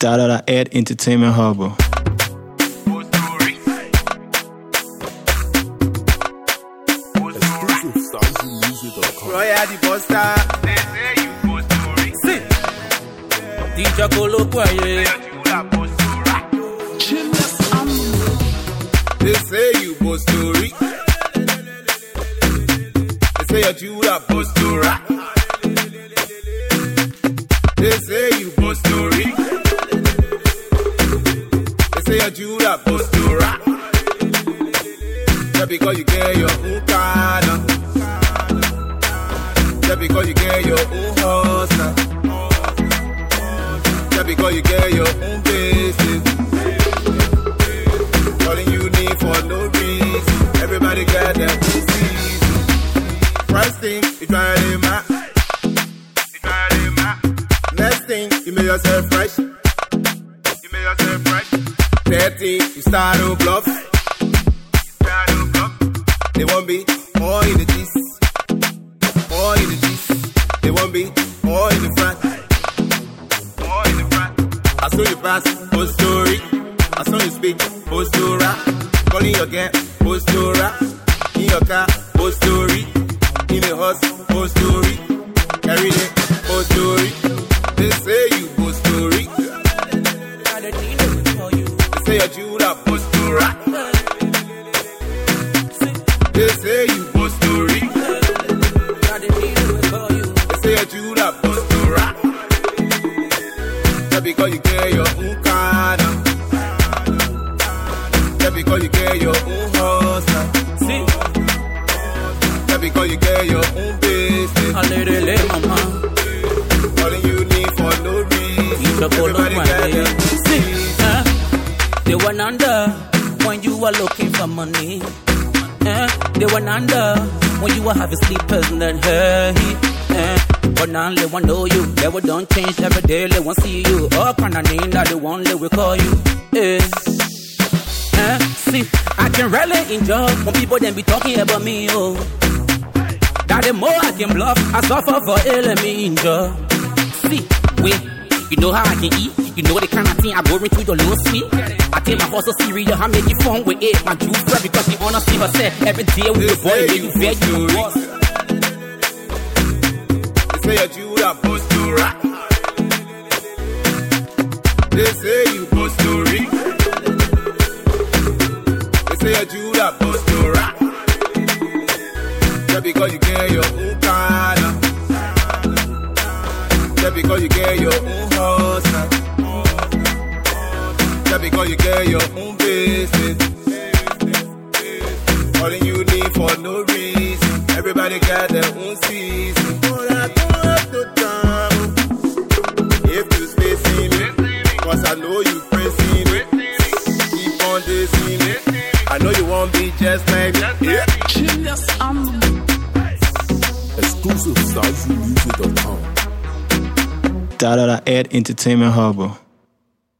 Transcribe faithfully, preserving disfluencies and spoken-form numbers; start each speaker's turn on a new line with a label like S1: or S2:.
S1: Da da da Ed Entertainment Harbor.
S2: Royal the Buster. They say you post story. Sit. D J Kolo Kwaye. They say you post story. They say your Judah post story. They say you post story. They say your Judah post story. Just because you get your own car. Just because you get your own house now. Just because you get your own business. Calling you need for no reason. Everybody got their own season. First thing, you try to map. You try to map. Next thing, you make yourself fresh. You make yourself fresh. Third thing, you start to bluff. You start to bluff. They won't be all in the cheese. All in the cheese, they won't be all in the front. All in the front. I saw you pass, post story. I saw you speak, post to rap. Calling your gang, post to rap. In your car, post story. In the house, post story. Every day, post story. They say you post story. They say your Judah post to rap. They say you post story. Say a Judah post to rap. Just because you get your own car now. Just because you get your own house now. See? Just because you get your own business. I let it lay, mama. Calling you need for no reason. Everybody got their own season.
S3: uh, They were under when you were looking for money. uh, They were under when you were having sleepers in that hay. uh, But now they won't know you. They will don't change every day. They won't see you. All kind of name that they want, they will call you. Eh. Eh. See, I can really enjoy when people then be talking about me. Oh, that the more I can bluff, I suffer for ill me enjoy. See, wait, you know how I can eat. You know the kind of thing I go into the low sweet. I take my hustle serious. I make it fun with it. My juice fresh because she wanna see herself every day with the boy. When you fed you boss.
S2: Say a Judah post to rap. They say you post story. They say a Judah post to rap. Just because you get your own car now. Just because you get your own house now. Just because you get your own business. Calling you need for no reason. Everybody got their own season. If you spacing it, cause I know you pressing it. Keep on dissing it. I know you won't be just like me. Yeah.
S4: Exclusive South Music dot com.
S1: Da da da Ed Entertainment Harbor.